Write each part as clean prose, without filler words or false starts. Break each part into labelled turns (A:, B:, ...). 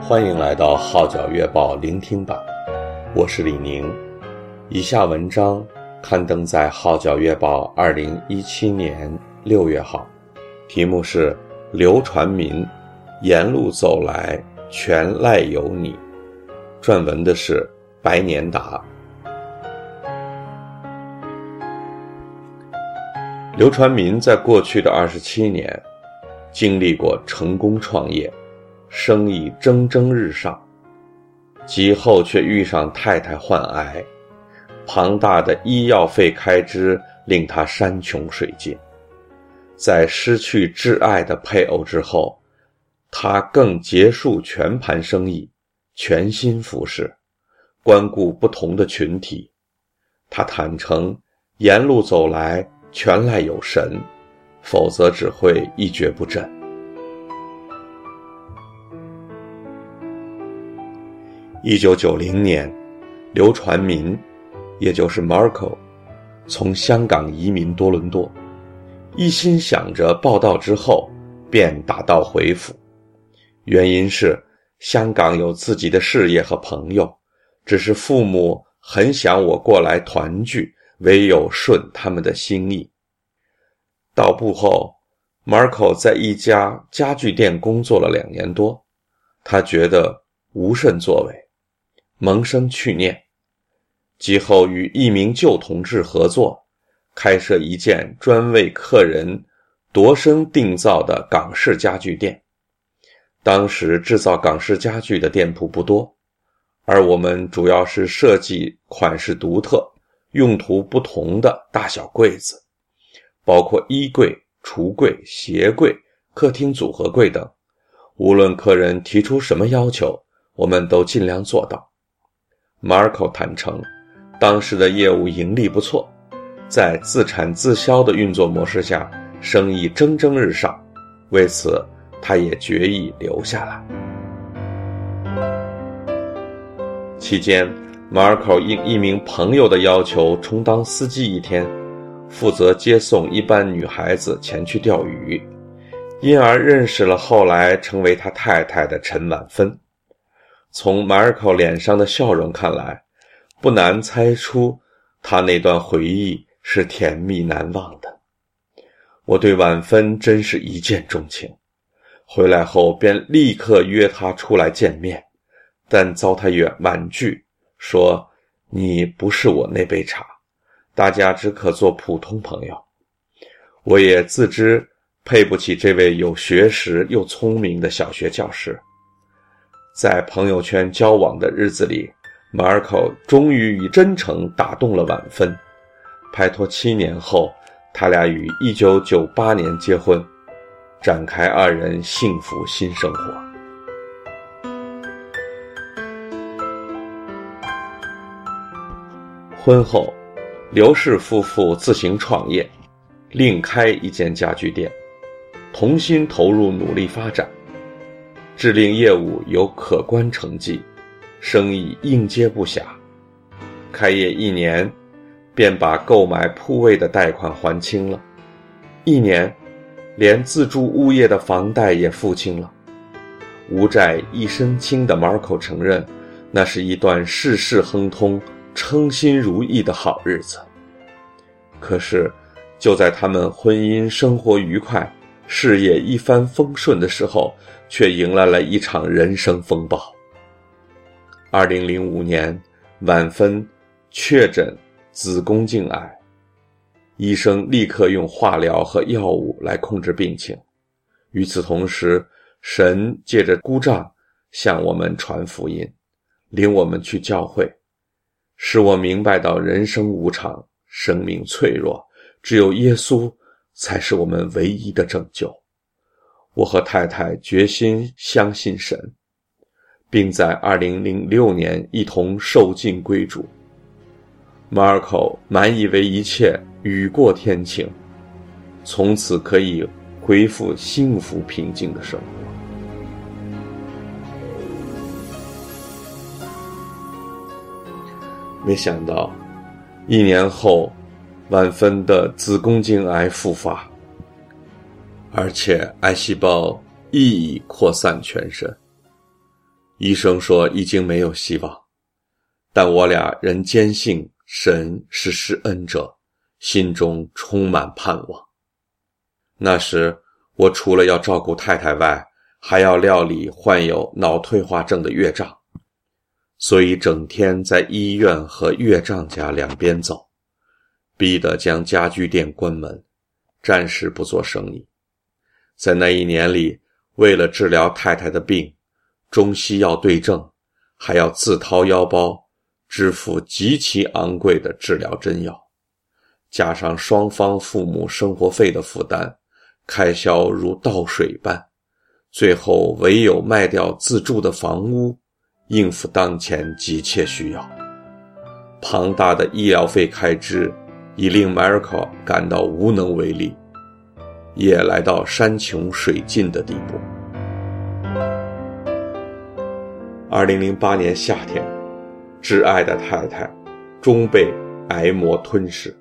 A: 欢迎来到号角月报聆听版，我是李宁。以下文章刊登在号角月报2017年6月号，题目是刘传民，沿路走来全赖有你。撰文的是白年达。刘传民在过去的27年经历过成功创业，生意蒸蒸日上，及后却遇上太太患癌，庞大的医药费开支令他山穷水尽。在失去挚爱的配偶之后，他更结束全盘生意，全心服侍，关顾不同的群体。他坦诚，沿路走来全赖有神，否则只会一蹶不振。1990年，刘传民，也就是 Marco， 从香港移民多伦多，一心想着报到之后便打道回府。原因是香港有自己的事业和朋友，只是父母很想我过来团聚，唯有顺他们的心意。到埗后， Marco 在一家家具店工作了2年多，他觉得无甚作为，萌生去念，其后与一名旧同志合作，开设一间专为客人度身定造的港式家具店。当时制造港式家具的店铺不多，而我们主要是设计款式独特、用途不同的大小柜子，包括衣柜、橱柜、鞋柜、客厅组合柜等。无论客人提出什么要求，我们都尽量做到。Marco 坦诚，当时的业务盈利不错，在自产自销的运作模式下，生意蒸蒸日上，为此他也决意留下来。期间 Marco 应一名朋友的要求充当司机一天，负责接送一班女孩子前去钓鱼，因而认识了后来成为他太太的陈婉芬。从 Marco 脸上的笑容看来，不难猜出他那段回忆是甜蜜难忘的。我对婉芬真是一见钟情，回来后便立刻约她出来见面，但遭她婉拒，说你不是我那杯茶，大家只可做普通朋友。我也自知配不起这位有学识又聪明的小学教师。在朋友圈交往的日子里， Marco 终于以真诚打动了婉芬。拍拖7年后，他俩于1998年结婚，展开2人幸福新生活。婚后，刘氏夫妇自行创业，另开一间家具店，同心投入努力发展，致令业务有可观成绩，生意应接不暇。开业1年，便把购买铺位的贷款还清了，1年，连自住物业的房贷也付清了。无债一身轻的 Marco 承认，那是一段事事亨通、称心如意的好日子。可是，就在他们婚姻生活愉快、事业一帆风顺的时候，却迎来了一场人生风暴。2005年，婉芬确诊子宫颈癌，医生立刻用化疗和药物来控制病情。与此同时，神借着姑丈向我们传福音，领我们去教会，使我明白到人生无常，生命脆弱，只有耶稣才是我们唯一的拯救。我和太太决心相信神，并在2006年一同受尽归主。Marco 满以为一切雨过天晴，从此可以恢复幸福平静的生活。没想到1年后，婉芬的子宫颈癌复发，而且癌细胞亦已扩散全身。 医生说已经没有希望，但我俩仍坚信神是施恩者，心中充满盼望。那时我除了要照顾太太外，还要料理患有脑退化症的岳丈，所以整天在医院和岳丈家两边走，逼得将家具店关门，暂时不做生意。在那一年里，为了治疗太太的病，中西药对症，还要自掏腰包支付极其昂贵的治疗针药，加上双方父母生活费的负担，开销如倒水般，最后唯有卖掉自住的房屋，应付当前急切需要。庞大的医疗费开支已令 Marco 感到无能为力，也来到山穷水尽的地步。2008年夏天，挚爱的太太终被癌魔吞噬，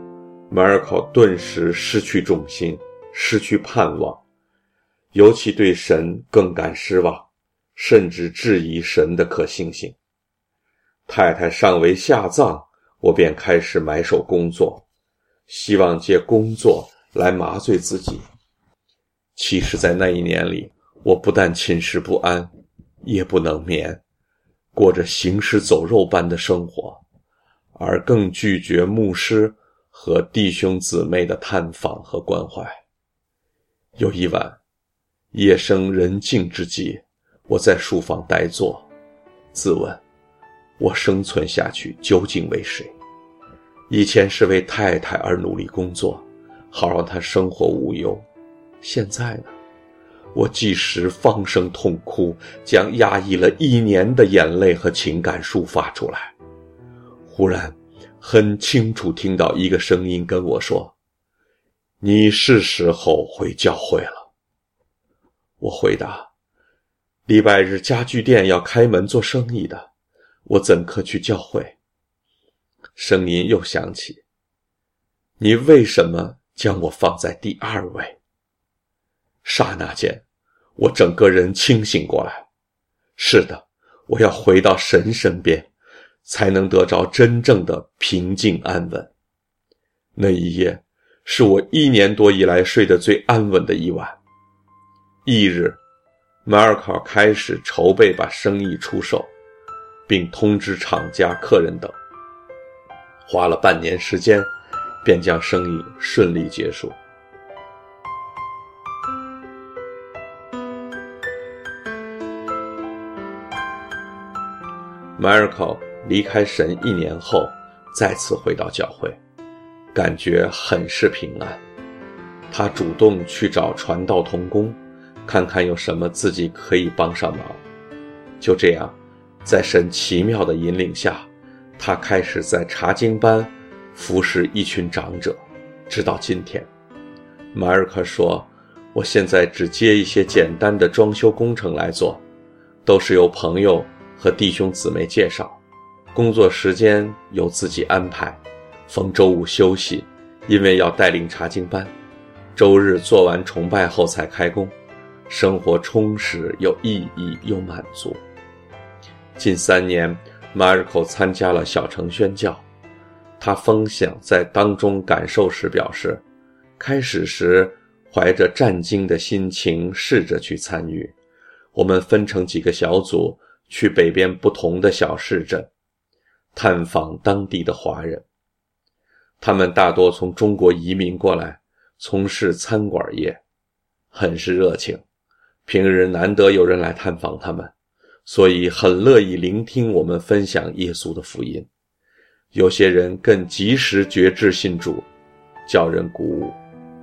A: Marco 顿时失去重心，失去盼望，尤其对神更感失望，甚至质疑神的可信性。太太尚未下葬，我便开始埋首工作，希望借工作来麻醉自己。其实在那一年里，我不但寝食不安，夜不能眠，过着行尸走肉般的生活，而更拒绝牧师和弟兄姊妹的探访和关怀。有一晚，夜深人静之际，我在书房呆坐，自问我生存下去究竟为谁？以前是为太太而努力工作，好让她生活无忧，现在呢，我即时放声痛哭，将压抑了1年的眼泪和情感抒发出来。忽然很清楚听到一个声音跟我说，你是时候回教会了。我回答，礼拜日家具店要开门做生意的，我怎可去教会？声音又响起，你为什么将我放在第2位？刹那间，我整个人清醒过来。是的，我要回到神身边，才能得着真正的平静安稳。那一夜是我1年多以来睡得最安稳的一晚。翌日，马尔考开始筹备把生意出售，并通知厂家、客人等，花了半年时间，便将生意顺利结束。Marco 离开神1年后，再次回到教会，感觉很是平安。他主动去找传道同工，看看有什么自己可以帮上忙。就这样，在神奇妙的引领下，他开始在查经班服侍一群长者，直到今天。马尔克说，我现在只接一些简单的装修工程来做，都是由朋友和弟兄姊妹介绍，工作时间由自己安排，逢周五休息，因为要带领查经班，周日做完崇拜后才开工，生活充实有意义又满足。近3年，马尔口参加了小城宣教，他分享在当中感受时表示，开始时怀着战惊的心情试着去参与，我们分成几个小组，去北边不同的小市镇，探访当地的华人。他们大多从中国移民过来，从事餐馆业，很是热情，平日难得有人来探访他们，所以很乐意聆听我们分享耶稣的福音。有些人更及时决志信主，叫人鼓舞。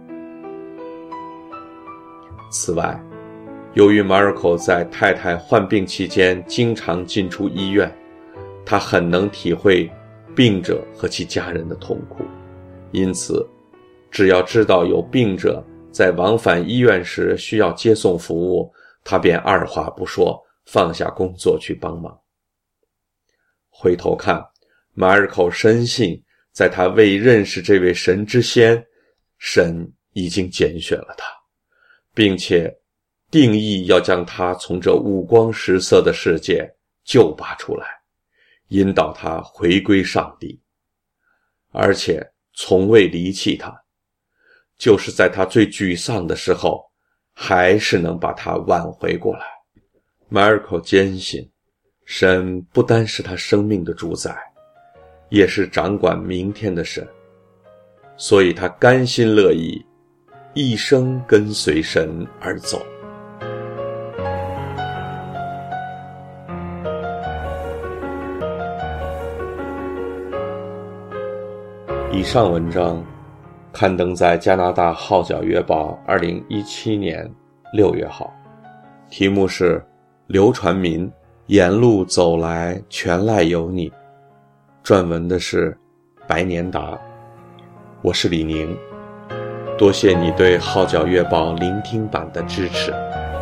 A: 此外，由于马尔口在太太患病期间经常进出医院，他很能体会病者和其家人的痛苦，因此只要知道有病者在往返医院时需要接送服务，他便二话不说，放下工作去帮忙。回头看，马尔口深信，在他未认识这位神之先，神已经拣选了他，并且定义要将他从这五光十色的世界救拔出来，引导他回归上帝，而且从未离弃他，就是在他最沮丧的时候，还是能把他挽回过来。Marco 坚信，神不单是他生命的主宰，也是掌管明天的神，所以他甘心乐意，一生跟随神而走。以上文章刊登在加拿大号角月报2017年6月号，题目是刘传民沿路走来全赖有你，撰文的是白年达。我是李宁，多谢你对号角月报聆听版的支持。